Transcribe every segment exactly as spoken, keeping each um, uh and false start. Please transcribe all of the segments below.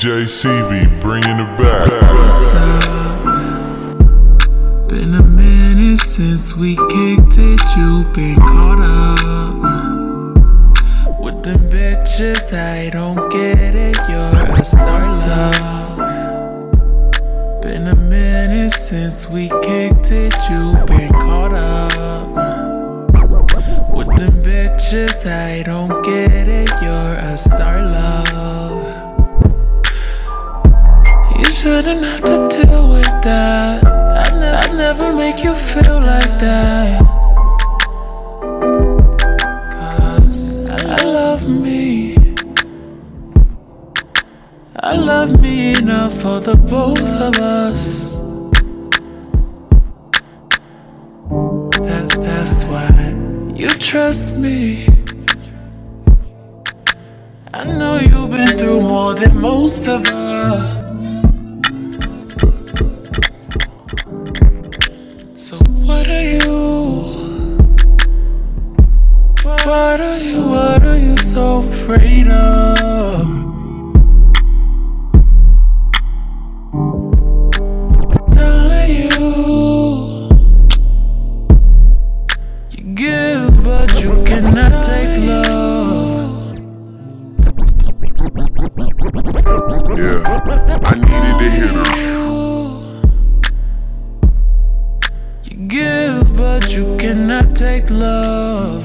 J C B, bringing it back. What's up? Been a minute since we kicked it. You been caught up with them bitches. I don't get it. You're a star, love. Been a minute since we kicked it. You been caught up with them bitches. I don't get it. You're a star, love. You shouldn't have to deal with that. I'd, ne- I'd never make you feel like that. Cause I love me. I love me enough for the both of us. That's, that's why you trust me. I know you've been through more than most of us. So what are you? What are you, what are you so afraid of? Darling, you You give but you cannot take love. Yeah, I needed to hear that. Give, but you cannot take love.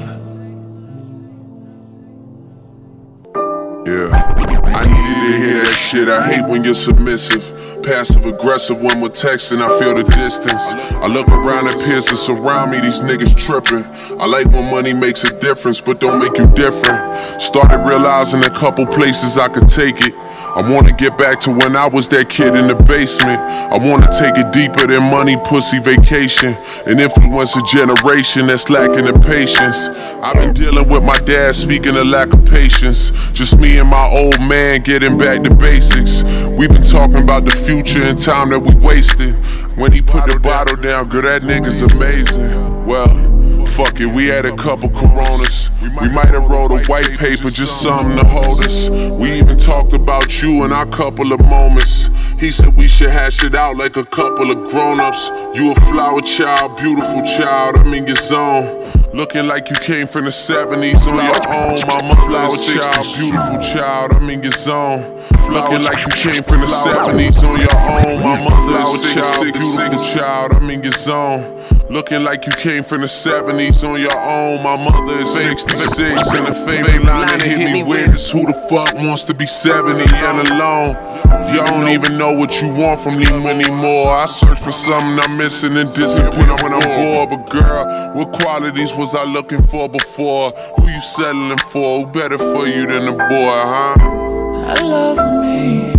Yeah, I needed to hear that shit. I hate when you're submissive, passive aggressive when we're texting. I feel the distance. I look around at peers that surround me. These niggas tripping. I like when money makes a difference, but don't make you different. Started realizing a couple places I could take it. I wanna get back to when I was that kid in the basement. I wanna take it deeper than money, pussy, vacation, and influence a generation that's lacking the patience. I've been dealing with my dad, speaking of lack of patience. Just me and my old man getting back to basics. We've been talking about the future and time that we wasted. When he put the bottle down, girl, that nigga's amazing. Well, fuck it, we had a couple coronas. We might have wrote a white paper, just something to hold us. We even talked about you in our couple of moments. He said we should hash it out like a couple of grown-ups. You a flower child, beautiful child, I'm in your zone. Looking like you came from the seventies on your own. I'm a flower child, beautiful child, I'm in your zone. Looking like you came from the seventies on your own. I'm a flower child, beautiful child, I'm in your zone. Looking like you came from the seventies on your own. My mother is sixty-six, and the favorite line that hit me with is who the fuck wants to be seventy and alone? You don't even know what you want from me anymore. I search for something I'm missing and disappear when I'm bored. But girl, what qualities was I looking for before? Who you settling for? Who better for you than a boy, huh? I love me.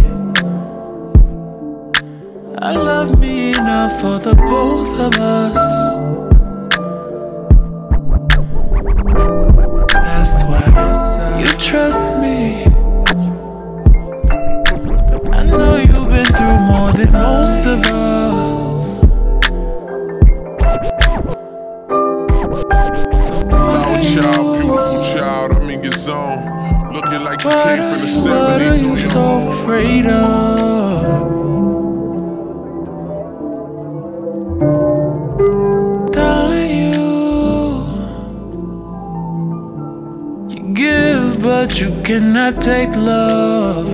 I love me enough for the both of us. That's why you trust me. I know you've been through more than most of us. So Flower child, beautiful child, I'm in your zone. Looking like you came from the seventies. What are you so afraid of? Give, but you cannot take love.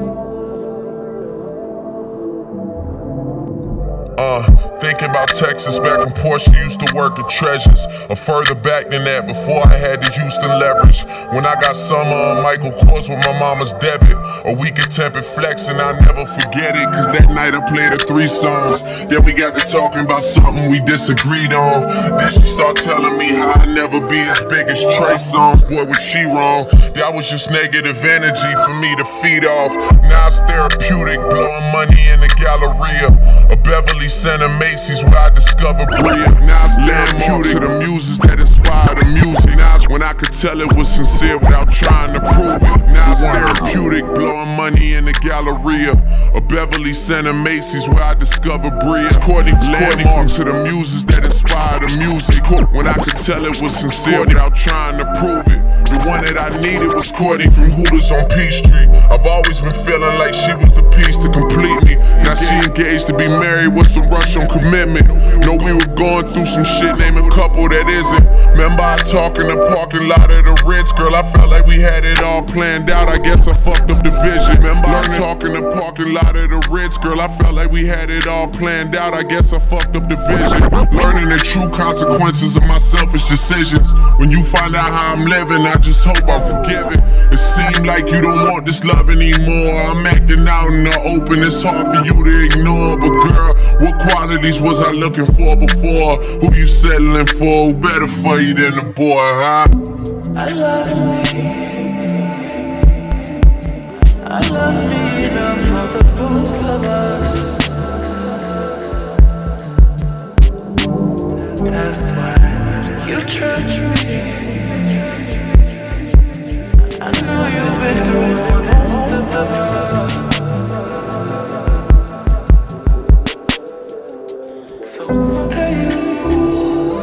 Uh, thinking about Texas back when Portia used to work at Treasures. Or further back than that, before I had the Houston leverage. When I got summer on Michael Kors with my mama's debit. A week of tempered flex and I'll never forget it. Cause that night I played her three songs. Then we got to talking about something we disagreed on. Then she start telling me how I'd never be as big as Trey Songz. Boy, was she wrong. That was just negative energy for me to feed off. Now it's therapeutic, blowing money in the Galleria. A Beverly Center Macy's where I discovered Bria. Now it's therapeutic to the muses that inspire the music. Now it's when I could tell it was sincere without trying to prove it. Now it's therapeutic, blowing money in the Galleria, or Beverly Center Macy's where I discovered Bria. Courtney, landmarks to the muses that inspire the music. When I could tell it was sincere without trying to prove it. The one that I needed was Courtney from Hooters on Peachtree. I've always been feeling like she was the piece to complete me. Now she engaged to be married, what's the rush on commitment? Know we were going through some shit, name a couple that isn't. Remember I talk in the parking lot of the Ritz, girl, I felt like we had it all planned out, I guess I fucked up the vision. Remember I talk in the parking lot of the Ritz, girl, I felt like we had it all planned out, I guess I fucked up the vision. Learning the true consequences of my selfish decisions. When you find out how I'm living, I just hope I'm forgiven. It seemed like you don't want this love anymore. I'm acting out in the open, it's hard for you to ignore. But girl, what qualities was I looking for before? Who you settling for? Who better for you than the boy, huh? I love me. I love me enough for the both of us. That's why you trust me. I know you've been through more than most of us. So what are you?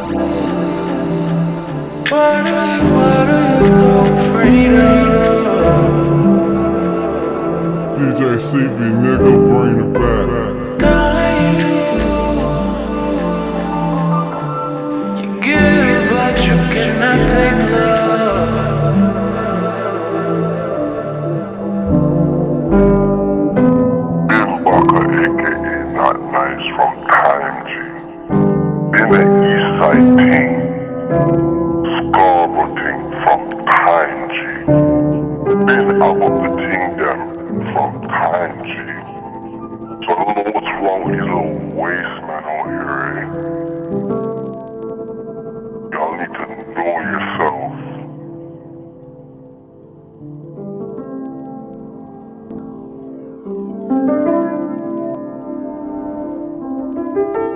What are you? What are you so afraid of? D J C B, nigga, bring it back. Darling, you, you give, but you cannot take love. Not nice from Time G. Been an East Side team, Scarborough team from Time G. Been up of the team them from Time G. So I don't know what's wrong with these little waste men out here, eh? Y'all need to know yourself. Thank you.